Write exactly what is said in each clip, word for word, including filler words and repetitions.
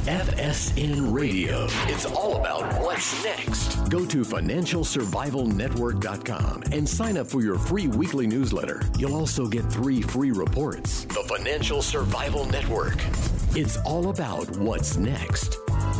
F S N Radio. It's all about what's next. Go to financial survival network dot com and sign up for your free weekly newsletter. You'll also get three free reports. The Financial Survival Network. It's all about what's next.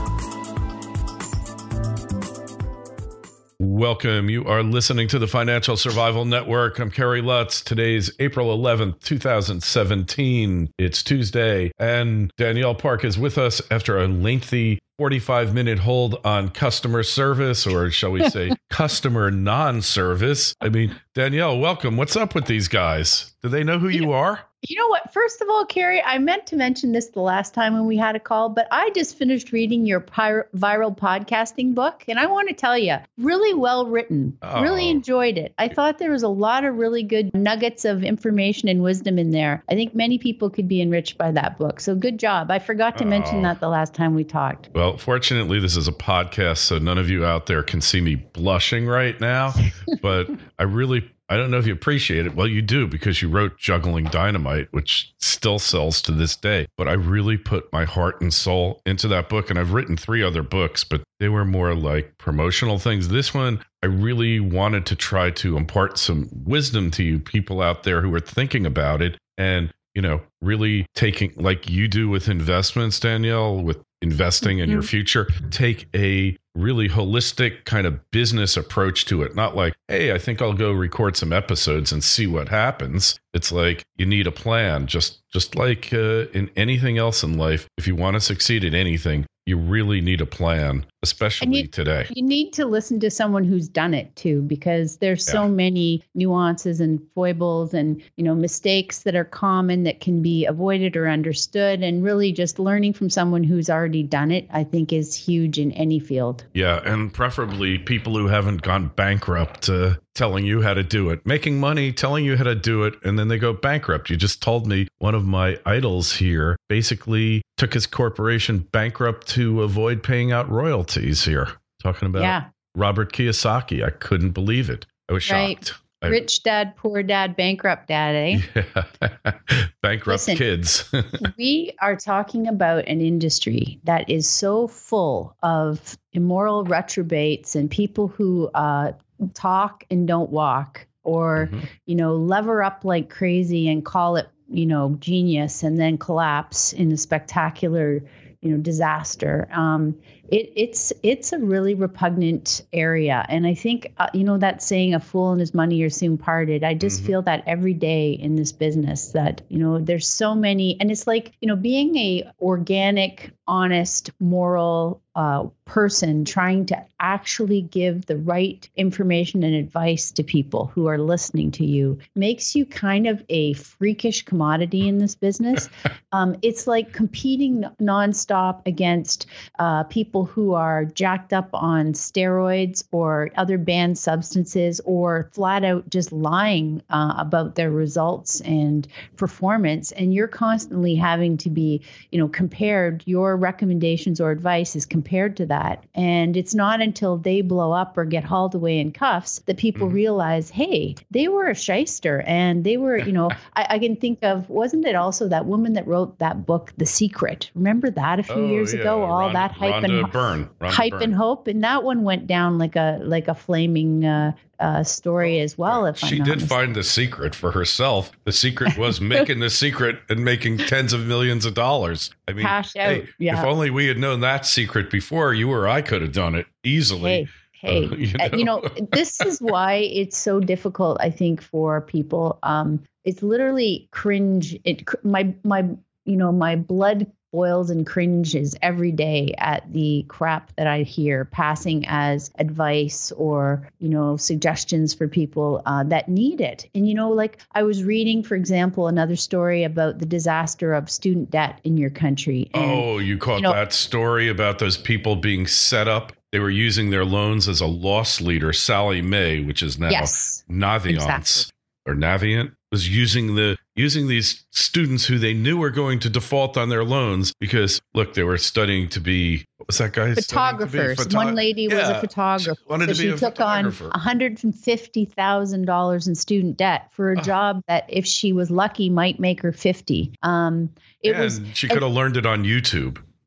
Welcome. You are listening to the Financial Survival Network. I'm Kerry Lutz. Today's April eleventh, twenty seventeen. It's Tuesday, and Danielle Park is with us after a lengthy forty-five minute hold on customer service, or shall we say customer non-service. I mean, Danielle, welcome. What's up with these guys? Do they know who you, you are? You know what? First of all, Kerry, I meant to mention this the last time when we had a call, but I just finished reading your pir- viral podcasting book, and I want to tell you, really well written. Oh. Really enjoyed it. I thought there was a lot of really good nuggets of information and wisdom in there. I think many people could be enriched by that book. So good job. I forgot to oh. mention that the last time we talked. Well, fortunately, this is a podcast, so none of you out there can see me blushing right now, but I really I don't know if you appreciate it. Well, you do, because you wrote Juggling Dynamite, which still sells to this day. But I really put my heart and soul into that book. And I've written three other books, but they were more like promotional things. This one, I really wanted to try to impart some wisdom to you people out there who are thinking about it. And, you know, really taking, like you do with investments, Danielle, with investing in mm-hmm. your future, take a really holistic kind of business approach to it. Not like, hey, I think I'll go record some episodes and see what happens. It's like you need a plan. Just just like uh, in anything else in life, if you want to succeed at anything, you really need a plan, especially you, today. You need to listen to someone who's done it too, because there's yeah. so many nuances and foibles and, you know, mistakes that are common that can be avoided or understood. And really just learning from someone who's already done it, I think, is huge in any field. Yeah. And preferably people who haven't gone bankrupt uh, telling you how to do it, making money, telling you how to do it, and then they go bankrupt. You just told me one of my idols here basically took his corporation bankrupt to avoid paying out royalties here. Talking about yeah. Robert Kiyosaki. I couldn't believe it. I was right. shocked. Rich dad, poor dad, bankrupt dad, eh? Yeah. Bankrupt Listen, kids. We are talking about an industry that is so full of immoral retrobates and people who uh, talk and don't walk, or, mm-hmm. you know, lever up like crazy and call it, you know, genius, and then collapse in a spectacular, you know, disaster. Um, it, it's it's a really repugnant area. And I think, uh, you know, that saying, a fool and his money are soon parted. I just mm-hmm. feel that every day in this business that, you know, there's so many, and it's like, you know, being a organic, honest, moral uh, person trying to actually give the right information and advice to people who are listening to you makes you kind of a freakish commodity in this business. Um, it's like competing nonstop against uh, people who are jacked up on steroids or other banned substances, or flat out just lying uh, about their results and performance. And you're constantly having to be, you know, compared, your recommendations or advice is compared to that. And it's not until they blow up or get hauled away in cuffs that people mm-hmm. realize, hey, they were a shyster. And they were, you know, I, I can think of, wasn't it also that woman that wrote that book, The Secret? Remember that a few oh, years yeah. ago, all Rhonda, that hype Rhonda and Byrne. Rhonda hype Byrne. and hope. And that one went down like a, like a flaming, uh, Uh, story as well. If she I'm did honest. find the secret for herself. The secret was making the secret and making tens of millions of dollars. I mean, Cash out. Hey, yeah. if only we had known that secret before, you or I could have done it easily. Hey, hey, uh, you know? uh, you know, this is why it's so difficult, I think, for people. Um, it's literally cringe. It my my you know my blood boils and cringes every day at the crap that I hear passing as advice or, you know, suggestions for people uh, that need it. And, you know, like I was reading, for example, another story about the disaster of student debt in your country. And, oh, you caught you know, that story about those people being set up. They were using their loans as a loss leader, Sally Mae, which is now yes, Navient exactly. or Navient, was using the using these students who they knew were going to default on their loans because, look, they were studying to be, what was that guy? Photographers. Photo- One lady yeah, was a photographer. She wanted so to be she a took photographer. on one hundred fifty thousand dollars in student debt for a uh, job that, if she was lucky, might make her fifty. Um, it and was, she could have learned it on YouTube.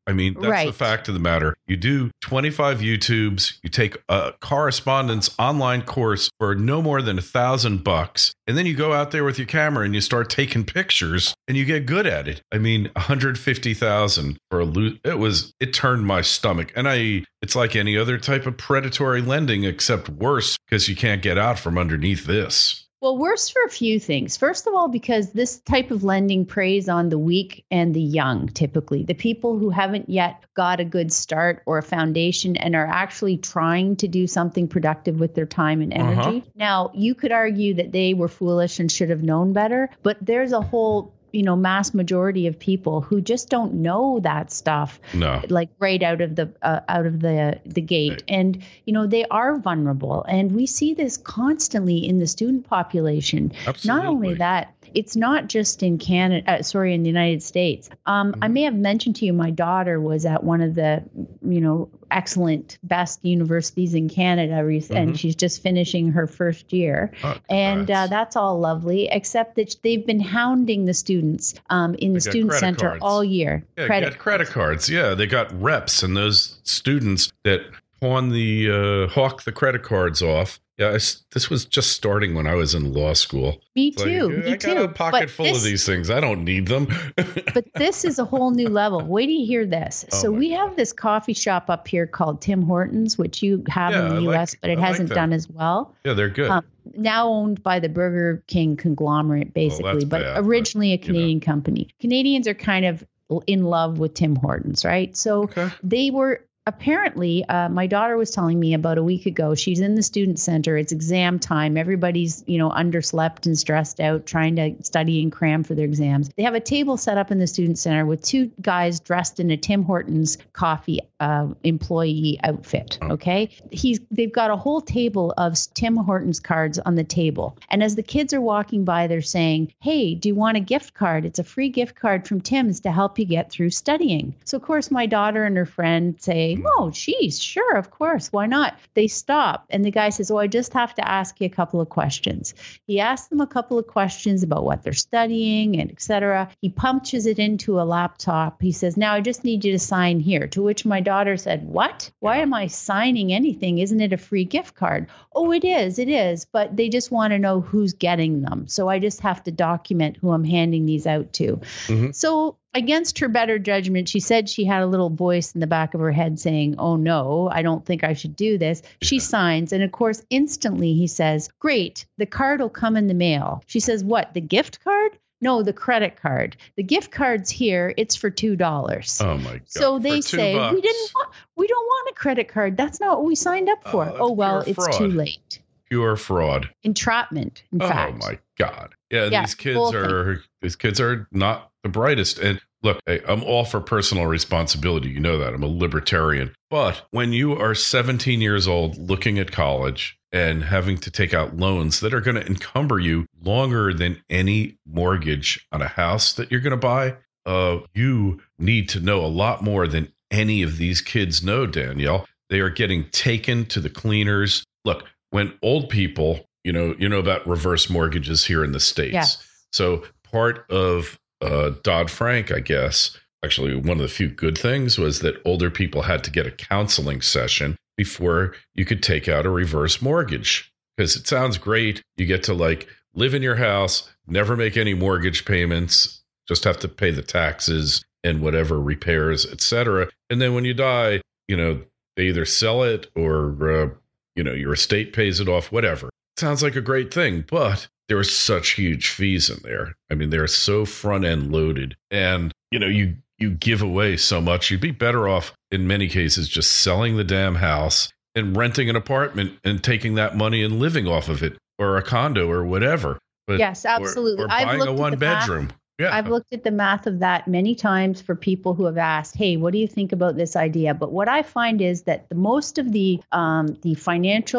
I mean, that's Right. the fact of the matter. You do twenty-five YouTubes, you take a correspondence online course for no more than a thousand bucks, and then you go out there with your camera and you start taking pictures and you get good at it. I mean, one hundred fifty thousand for a loot. It was, it turned my stomach. And I, it's like any other type of predatory lending, except worse because you can't get out from underneath this. Well, worse for a few things. First of all, because this type of lending preys on the weak and the young, typically, the people who haven't yet got a good start or a foundation and are actually trying to do something productive with their time and energy. Uh-huh. Now, you could argue that they were foolish and should have known better, but there's a whole you know, mass majority of people who just don't know that stuff, no, like right out of the uh, out of the the gate, right. And you know they are vulnerable, and we see this constantly in the student population. Absolutely. Not only that, it's not just in Canada. Uh, sorry, in the United States. Um, mm-hmm. I may have mentioned to you, my daughter was at one of the, you know, excellent, best universities in Canada, and mm-hmm. she's just finishing her first year, oh, and uh, that's all lovely, except that they've been hounding the students. Um, in the they student center cards. all year. Yeah, credit get credit cards. Yeah, they got reps, and those students that pawn the uh, hawk the credit cards off. Yeah, I, this was just starting when I was in law school. Me It's too. Like, me I got too. a pocket But full this, of these things. I don't need them. But this is a whole new level. Wait till you hear this. Oh so we God. have this coffee shop up here called Tim Hortons, which you have Yeah, in the I U S, like- but it I like hasn't them. done as well. Yeah, they're good. Um, now owned by the Burger King conglomerate, basically, that's but bad, originally a but, you know. Canadian company. Canadians are kind of in love with Tim Hortons, right? So Okay. they were apparently, uh, my daughter was telling me about a week ago, she's in the student center. It's exam time. Everybody's, you know, underslept and stressed out, trying to study and cram for their exams. They have a table set up in the student center with two guys dressed in a Tim Hortons coffee uh, employee outfit. Okay. He's, they've got a whole table of Tim Hortons cards on the table. And as the kids are walking by, they're saying, hey, do you want a gift card? It's a free gift card from Tim's to help you get through studying. So of course, my daughter and her friend say, oh, geez, sure, of course, why not? They stop, and the guy says, oh, I just have to ask you a couple of questions. He asks them a couple of questions about what they're studying and et cetera. He punches it into a laptop. He says, now I just need you to sign here, to which my daughter said, what? Why am I signing anything? Isn't it a free gift card? Oh, it is, it is, but they just want to know who's getting them. So I just have to document who I'm handing these out to. Mm-hmm. So against her better judgment, she said she had a little voice in the back of her head saying, oh, no, I don't think I should do this. She signs. And of course, instantly he says, great, the card will come in the mail. She says, what, the gift card? No, the credit card. The gift card's here. It's for two dollars. Oh, my God. So they For two say, bucks. we didn't want, we don't want a credit card. That's not what we signed up for. Oh, that's Oh, well, pure it's too fraud. late. Pure fraud. Entrapment, in Oh, fact. my God. Yeah, Yeah, these kids whole thing. are these kids are not the brightest. And look, I, I'm all for personal responsibility. You know that. I'm a libertarian. But when you are seventeen years old looking at college and having to take out loans that are going to encumber you longer than any mortgage on a house that you're going to buy, uh, you need to know a lot more than any of these kids know, Danielle. They are getting taken to the cleaners. Look, when old people, you know, you know about reverse mortgages here in the States. Yeah. So part of uh, Dodd-Frank, I guess, actually one of the few good things was that older people had to get a counseling session before you could take out a reverse mortgage. Because it sounds great. You get to like live in your house, never make any mortgage payments, just have to pay the taxes and whatever repairs, et cetera. And then when you die, you know, they either sell it or, uh, you know, your estate pays it off, whatever. Sounds like a great thing, but there are such huge fees in there. I mean, they're so front end loaded, and you know, you you give away so much. You'd be better off in many cases just selling the damn house and renting an apartment and taking that money and living off of it, or a condo or whatever. But, Yes, absolutely. Or, or I've buying looked a at the one math. bedroom. Yeah, I've looked at the math of that many times for people who have asked, hey, what do you think about this idea? But what I find is that the most of the um, the financial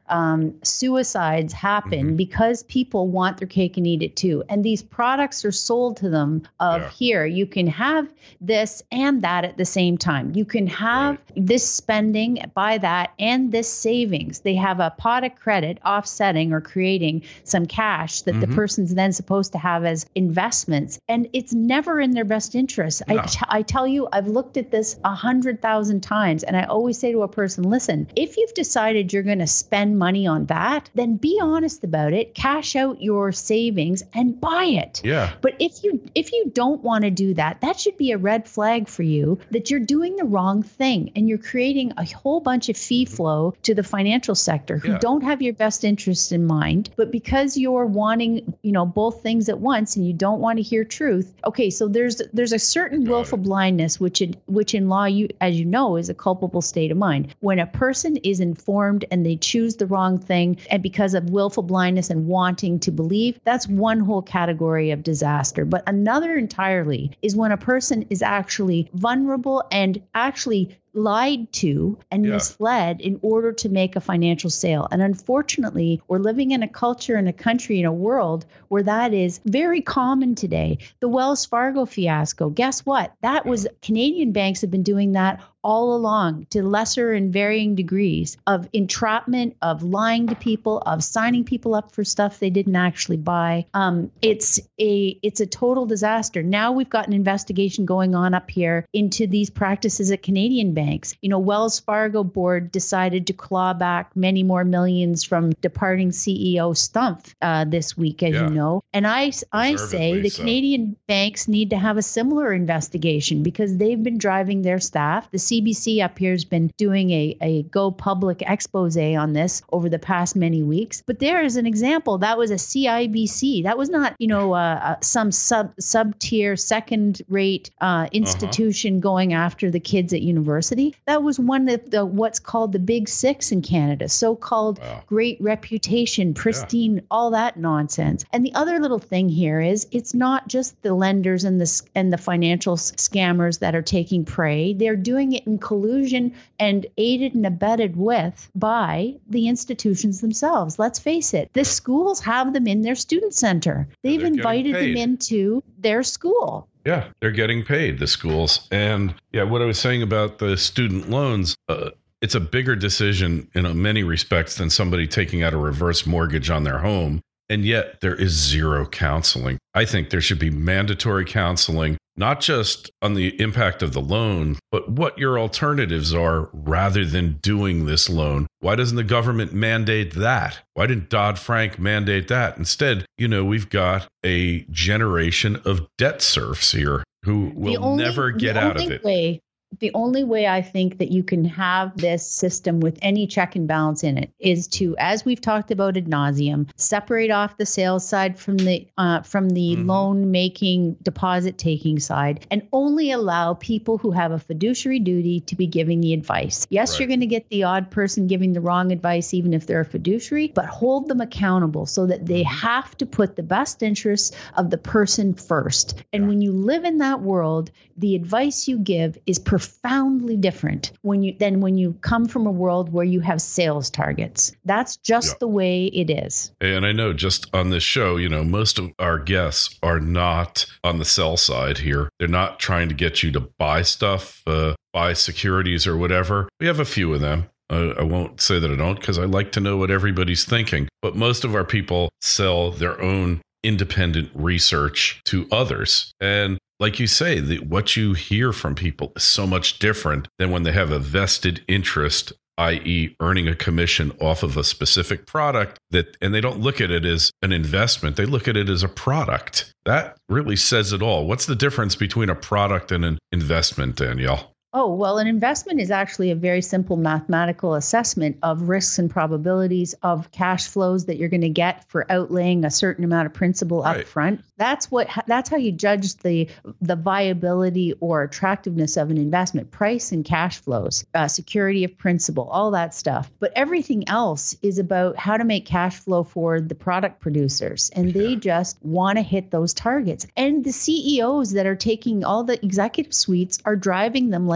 um, suicides happen Mm-hmm. because people want their cake and eat it too. And these products are sold to them of Yeah. here, you can have this and that at the same time. You can have Right. this spending, buy that, and this savings. They have a pot of credit offsetting or creating some cash that the Mhm. person's then supposed to have as investments. And it's never in their best interest. No. I, t- I tell you, I've looked at this a hundred thousand times, and I always say to a person, listen, if you've decided you're going to spend money on that, then be honest about it, cash out your savings and buy it. Yeah. But if you if you don't want to do that, that should be a red flag for you that you're doing the wrong thing and you're creating a whole bunch of fee flow to the financial sector who Yeah. don't have your best interests in mind. But because you're wanting, you know, both things at once and you don't want to hear truth, okay, so there's there's a certain Got willful it. blindness, which in which in law, you as you know, is a culpable state of mind. When a person is informed and they choose the wrong thing, and because of willful blindness and wanting to believe, that's one whole category of disaster. But another entirely is when a person is actually vulnerable and actually lied to and Yeah. misled in order to make a financial sale. And unfortunately, we're living in a culture, in a country, in a world where that is very common today. The Wells Fargo fiasco, guess what? That was, Canadian banks have been doing that all along to lesser and varying degrees of entrapment, of lying to people, of signing people up for stuff they didn't actually buy. Um, it's a it's a total disaster. Now we've got an investigation going on up here into these practices at Canadian banks. You know, Wells Fargo board decided to claw back many more millions from departing C E O Stumpf uh, this week, as Yeah. you know. And I I say Deservedly the so. Canadian banks need to have a similar investigation because they've been driving their staff. The C B C up here has been doing a, a go public expose on this over the past many weeks. But there is an example. That was a C I B C. That was not, you know, uh, uh, some sub sub tier, second rate uh, institution going after the kids at university. That was one of the what's called the Big Six in Canada, so-called Wow. great reputation, pristine, all that nonsense. And the other little thing here is it's not just the lenders and the s- and the financial s- scammers that are taking prey. They're doing it in collusion and aided and abetted with by the institutions themselves. Let's face it, the schools have them in their student center. They've they're getting invited them paid. into their school. Yeah, they're getting paid, the schools. And yeah, what I was saying about the student loans, uh, it's a bigger decision in uh, many respects than somebody taking out a reverse mortgage on their home. And yet there is zero counseling. I think there should be mandatory counseling, not just on the impact of the loan, but what your alternatives are rather than doing this loan. Why doesn't the government mandate that? Why didn't Dodd-Frank mandate that? Instead, you know, we've got a generation of debt serfs here who will The only- never get the out of only it. way- The only way I think that you can have this system with any check and balance in it is to, as we've talked about ad nauseum, separate off the sales side from the uh, from the Mhm. loan making, deposit taking side, and only allow people who have a fiduciary duty to be giving the advice. Yes, Right. you're going to get the odd person giving the wrong advice, even if they're a fiduciary, but hold them accountable so that they have to put the best interests of the person first. And Yeah. when you live in that world, the advice you give is profoundly different when you than when you come from a world where you have sales targets. That's just Yeah. the way it is. And I know just on this show, you know, most of our guests are not on the sell side here. They're not trying to get you to buy stuff, uh, buy securities or whatever. We have a few of them. Uh, I won't say that I don't because I like to know what everybody's thinking. But most of our people sell their own independent research to others. And like you say, the, what you hear from people is so much different than when they have a vested interest, that is earning a commission off of a specific product that, and they don't look at it as an investment. They look at it as a product. That really says it all. What's the difference between a product and an investment, Danielle? Oh, well, an investment is actually a very simple mathematical assessment of risks and probabilities of cash flows that you're going to get for outlaying a certain amount of principal Right. up front. That's what that's how you judge the the viability or attractiveness of an investment: price and cash flows, uh, security of principal, all that stuff. But everything else is about how to make cash flow for the product producers, and they just want to hit those targets. And the C E Os that are taking all the executive suites are driving them like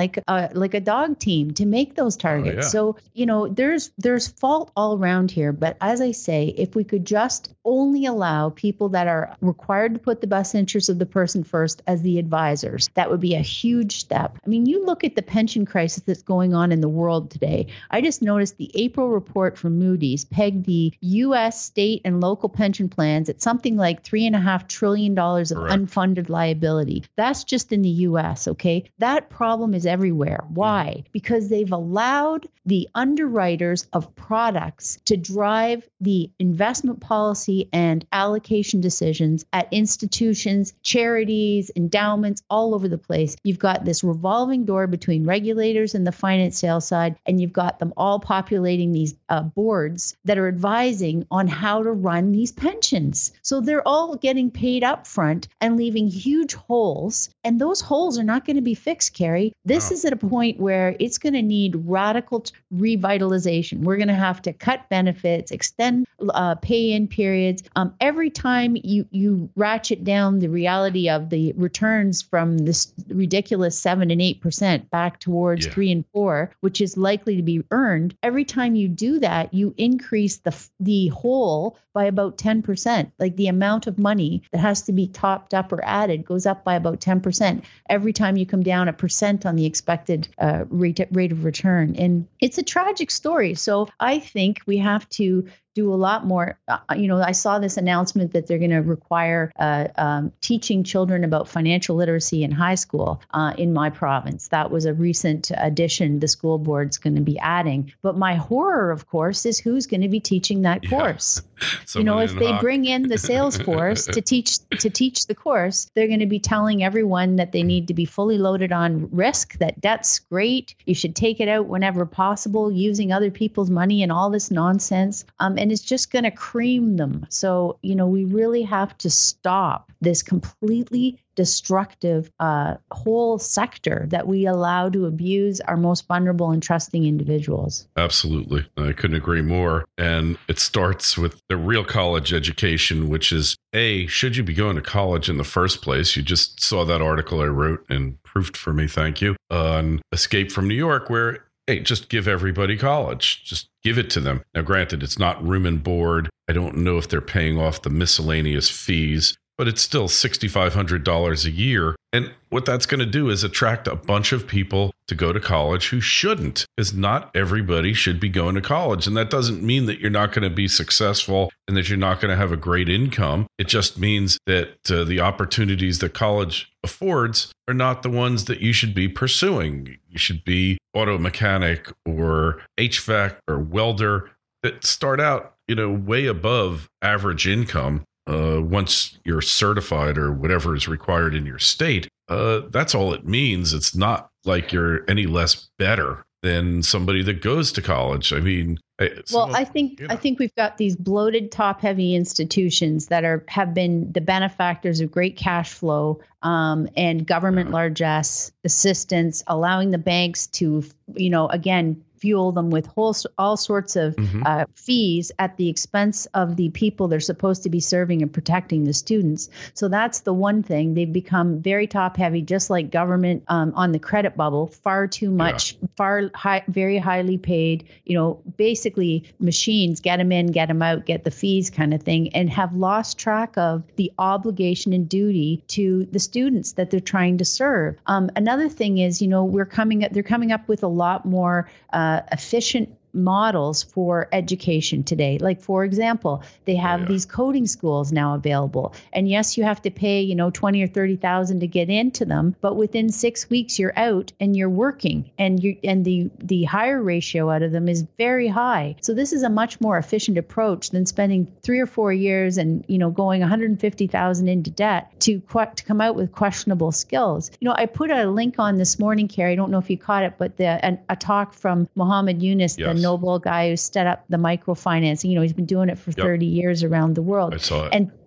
like a, like a dog team to make those targets. Oh, yeah. So, you know, there's there's fault all around here. But as I say, if we could just only allow people that are required to put the best interests of the person first as the advisors, that would be a huge step. I mean, you look at the pension crisis that's going on in the world today. I just noticed the April report from Moody's pegged the U S state and local pension plans at something like three and a half trillion dollars of Correct. unfunded liability. That's just in the U S, okay? That problem is everywhere. Why? Mm-hmm. Because they've allowed the underwriters of products to drive the investment policy and allocation decisions at institutions, charities, endowments, all over the place. You've got this revolving door between regulators and the finance sales side, and you've got them all populating these uh, boards that are advising on how to run these pensions. So they're all getting paid up front and leaving huge holes, and those holes are not going to be fixed, Carrie. This Wow. is at a point where it's going to need radical t- revitalization. We're going to have to cut benefits, extend uh, pay-in periods. Um, every time you you ratchet down the reality of the returns from this ridiculous seven and eight percent back towards Yeah. three and four, which is likely to be earned, every time you do that, you increase the the hole by about ten percent. Like the amount of money that has to be topped up or added goes up by about ten percent every time you come down a percent on the expected uh, rate, rate of return. And it's a tragic story. So I think we have to do a lot more. Uh, you know, I saw this announcement that they're going to require uh, um, teaching children about financial literacy in high school uh, in my province. That was a recent addition the school board's going to be adding. But my horror, of course, is who's going to be teaching that Yeah. course. You Someone know, if in they hoc- bring in the sales force to teach to teach the course, they're going to be telling everyone that they need to be fully loaded on risk, that debt's great, you should take it out whenever possible, using other people's money and all this nonsense. Um, and it's just going to cream them. So, you know, we really have to stop this completely destructive uh, whole sector that we allow to abuse our most vulnerable and trusting individuals. Absolutely. I couldn't agree more. And it starts with the real college education, which is A, should you be going to college in the first place? You just saw that article I wrote and proofed for me, thank you, on Escape from New York, where, hey, just give everybody college. Just give it to them. Now, granted, it's not room and board. I don't know if they're paying off the miscellaneous fees, but it's still six thousand five hundred dollars a year. And what that's going to do is attract a bunch of people to go to college who shouldn't, because not everybody should be going to college. And that doesn't mean that you're not going to be successful and that you're not going to have a great income. It just means that uh, the opportunities that college affords are not the ones that you should be pursuing. You should be auto mechanic or H V A C or welder that start out, you know, way above average income. Uh, once you're certified or whatever is required in your state, uh, that's all it means. It's not like you're any less better than somebody that goes to college. I mean, I, well, some, I think you know. I think we've got these bloated, top-heavy institutions that are have been the benefactors of great cash flow um, and government Yeah. largesse assistance, allowing the banks to, you know, again, fuel them with whole, all sorts of Mhm. uh, fees at the expense of the people they're supposed to be serving and protecting, the students. So that's the one thing. They've become very top heavy, just like government um, on the credit bubble, far too much, yeah. far high, very highly paid, you know, basically machines, get them in, get them out, get the fees kind of thing, and have lost track of the obligation and duty to the students that they're trying to serve. Um, another thing is, you know, we're coming up, they're coming up with a lot more uh, efficient models for education today. Like, for example, they have oh, yeah. these coding schools now available. And yes, you have to pay, you know, twenty or thirty thousand to get into them, but within six weeks you're out and you're working, and you and the the hire ratio out of them is very high. So this is a much more efficient approach than spending three or four years and, you know, going one hundred fifty thousand into debt to to come out with questionable skills. You know, I put a link on this morning, Carrie, I don't know if you caught it, but the an, a talk from Mohammed Yunus, yes. the Nobel guy who set up the microfinancing. You know, he's been doing it for yep. thirty years around the world. I saw it. And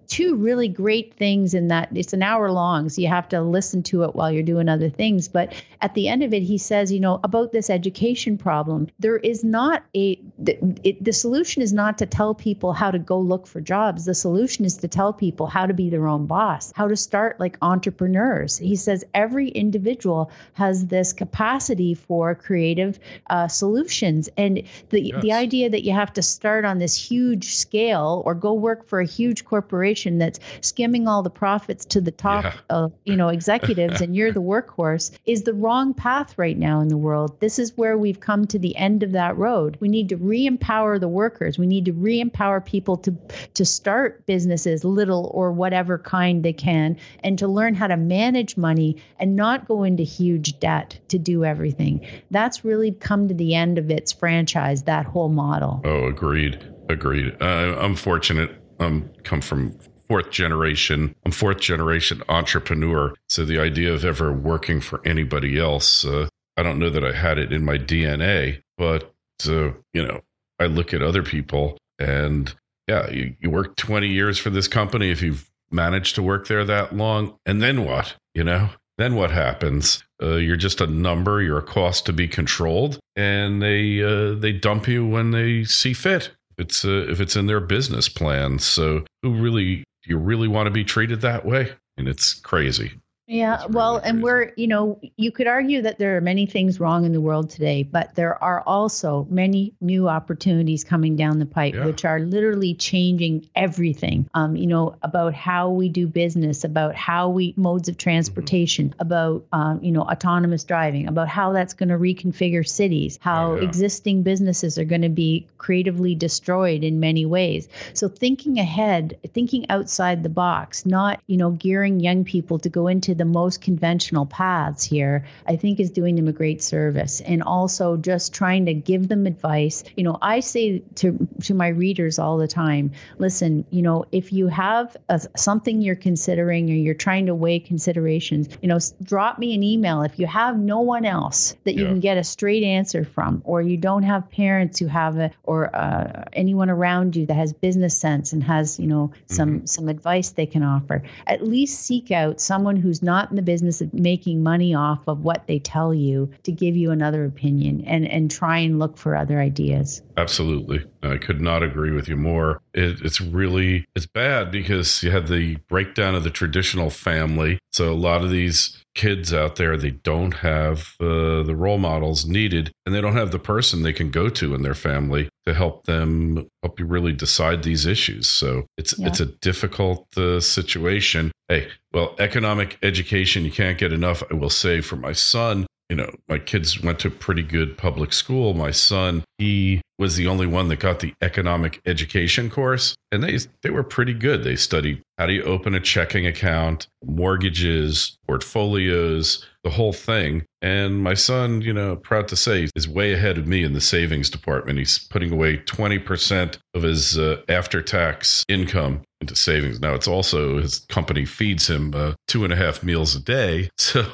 two really great things in that it's an hour long, so you have to listen to it while you're doing other things. But at the end of it, he says, you know, about this education problem, there is not a, the, it, the solution is not to tell people how to go look for jobs. The solution is to tell people how to be their own boss, how to start like entrepreneurs. He says every individual has this capacity for creative uh, solutions. And the, yes. the idea that you have to start on this huge scale or go work for a huge corporation that's skimming all the profits to the top yeah. of, you know, executives and you're the workhorse is the wrong path right now in the world. This is where we've come to the end of that road. We need to re-empower the workers. We need to re-empower people to, to start businesses, little or whatever kind they can, and to learn how to manage money and not go into huge debt to do everything. That's really come to the end of its franchise, that whole model. Oh, agreed. Agreed. Uh, I'm fortunate. I'm come from fourth generation. I'm fourth generation entrepreneur. So the idea of ever working for anybody else, uh, I don't know that I had it in my D N A, but, uh, you know, I look at other people and yeah, you, you work twenty years for this company. If you've managed to work there that long, and then what, you know, then what happens? Uh, you're just a number. You're a cost to be controlled, and they uh, they dump you when they see fit. It's uh, if it's in their business plan. So who really, do you really want to be treated that way? And it's crazy. Yeah, really well, crazy. And we're, you know, you could argue that there are many things wrong in the world today, but there are also many new opportunities coming down the pipe, yeah. which are literally changing everything, um, you know, about how we do business, about how we, modes of transportation, mm-hmm. about, um, you know, autonomous driving, about how that's going to reconfigure cities, how oh, yeah. existing businesses are going to be creatively destroyed in many ways. So thinking ahead, thinking outside the box, not, you know, gearing young people to go into the most conventional paths here, I think is doing them a great service. And also just trying to give them advice. You know, I say to to my readers all the time, listen, you know, if you have a, something you're considering or you're trying to weigh considerations, you know, drop me an email. If you have no one else that you yeah. can get a straight answer from, or you don't have parents who have a, or uh, anyone around you that has business sense and has, you know, some mm-hmm. some advice they can offer, at least seek out someone who's not in the business of making money off of what they tell you to give you another opinion, and, and try and look for other ideas. Absolutely. I could not agree with you more. It, it's really, it's bad because you had the breakdown of the traditional family. So a lot of these kids out there, they don't have uh, the role models needed, and they don't have the person they can go to in their family to help them, help you really decide these issues. So it's yeah. it's a difficult uh, situation. Hey, well, economic education, you can't get enough. I will say for my son, you know, my kids went to pretty good public school. My son, he was the only one that got the economic education course, and they they were pretty good. They studied how do you open a checking account, mortgages, portfolios, the whole thing. And my son, you know, proud to say, is way ahead of me in the savings department. He's putting away twenty percent of his uh, after-tax income into savings. Now, it's also his company feeds him uh, two and a half meals a day. So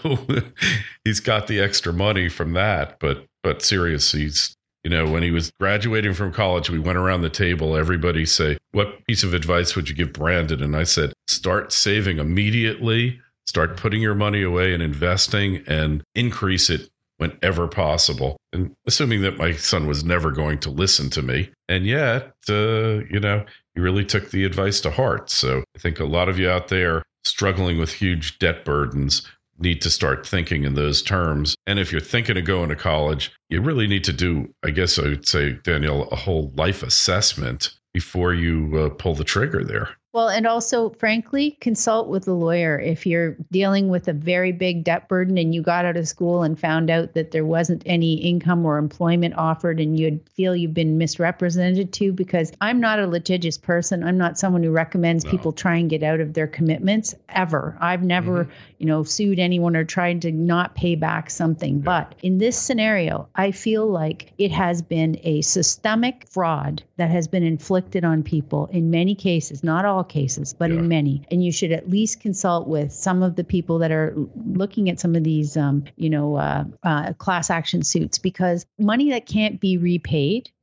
he's got the extra money from that. But but seriously, he's, you know, when he was graduating from college, we went around the table. Everybody say, what piece of advice would you give Brandon? And I said, start saving immediately. Start putting your money away and investing, and increase it whenever possible. And assuming that my son was never going to listen to me. And yet, uh, you know, he really took the advice to heart. So I think a lot of you out there struggling with huge debt burdens need to start thinking in those terms. And if you're thinking of going to college, you really need to do, I guess I would say, Danielle, a whole life assessment before you uh, pull the trigger there. Well, and also, frankly, consult with a lawyer. If you're dealing with a very big debt burden and you got out of school and found out that there wasn't any income or employment offered and you'd feel you've been misrepresented to, because I'm not a litigious person. I'm not someone who recommends no. people try and get out of their commitments ever. I've never, mm-hmm. you know, sued anyone or tried to not pay back something. Yeah. But in this scenario, I feel like it has been a systemic fraud that has been inflicted on people in many cases, not all cases, but yeah. in many. And you should at least consult with some of the people that are looking at some of these, um, you know, uh, uh, class action suits, because money that can't be repaid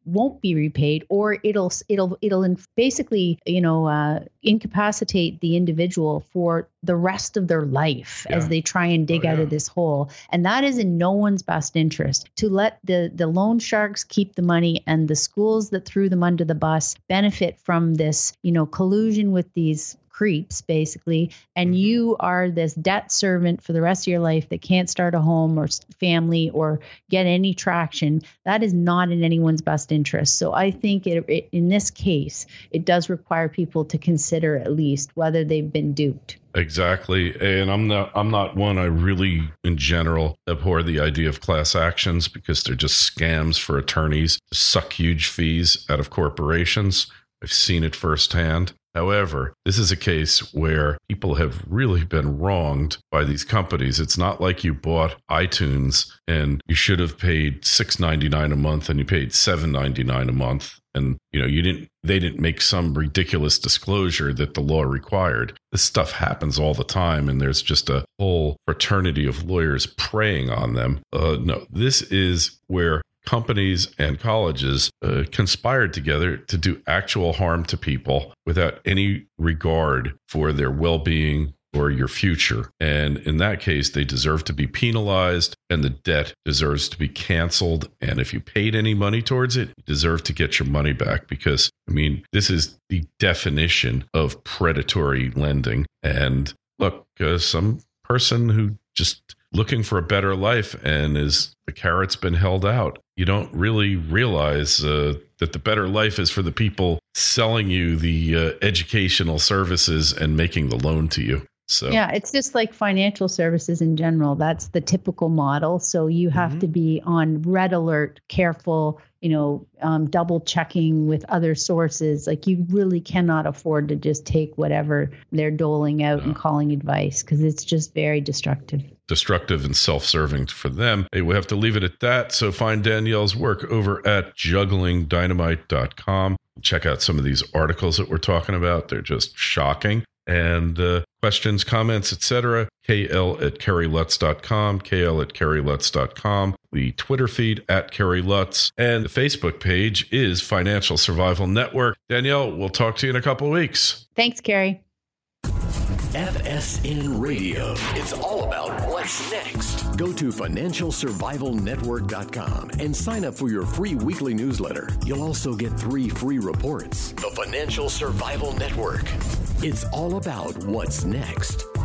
won't be repaid, or it'll it'll it'll basically, you know, uh, incapacitate the individual for the rest of their life yeah. as they try and dig oh, yeah. out of this hole. And that is in no one's best interest, to let the the loan sharks keep the money and the schools that threw them under the bus benefit from this, you know, collusion with these creeps, basically, and you are this debt servant for the rest of your life that can't start a home or family or get any traction. That is not in anyone's best interest. So I think it, it, in this case, it does require people to consider at least whether they've been duped. Exactly. And I'm not I'm not one, I really, in general, abhor the idea of class actions because they're just scams for attorneys to suck huge fees out of corporations. I've seen it firsthand. However, this is a case where people have really been wronged by these companies. It's not like you bought iTunes and you should have paid six dollars and ninety-nine cents a month and you paid seven dollars and ninety-nine cents a month. And, you know, you didn't, they didn't make some ridiculous disclosure that the law required. This stuff happens all the time. And there's just a whole fraternity of lawyers preying on them. Uh, no, this is where companies and colleges uh, conspired together to do actual harm to people without any regard for their well-being or your future. And in that case, they deserve to be penalized and the debt deserves to be canceled. And if you paid any money towards it, you deserve to get your money back because, I mean, this is the definition of predatory lending. And look, uh, some person who just looking for a better life and is the carrot's been held out. You don't really realize uh, that the better life is for the people selling you the uh, educational services and making the loan to you. So yeah, it's just like financial services in general. That's the typical model. So you have mm-hmm. to be on red alert, careful, you know, um, double checking with other sources. Like you really cannot afford to just take whatever they're doling out no. and calling advice because it's just very destructive. Destructive and self-serving for them. Hey, we have to leave it at that. So find Danielle's work over at juggling dynamite dot com. Check out some of these articles that we're talking about. They're just shocking. And uh, questions, comments, et cetera, K L at Kerry Lutz dot com, K L at Kerry Lutz dot com, the Twitter feed at Kerry Lutz, and the Facebook page is Financial Survival Network. Danielle, we'll talk to you in a couple of weeks. Thanks, Kerry. F S N Radio. It's all about what's next. Go to financial survival network dot com and sign up for your free weekly newsletter. You'll also get three free reports. The Financial Survival Network. It's all about what's next.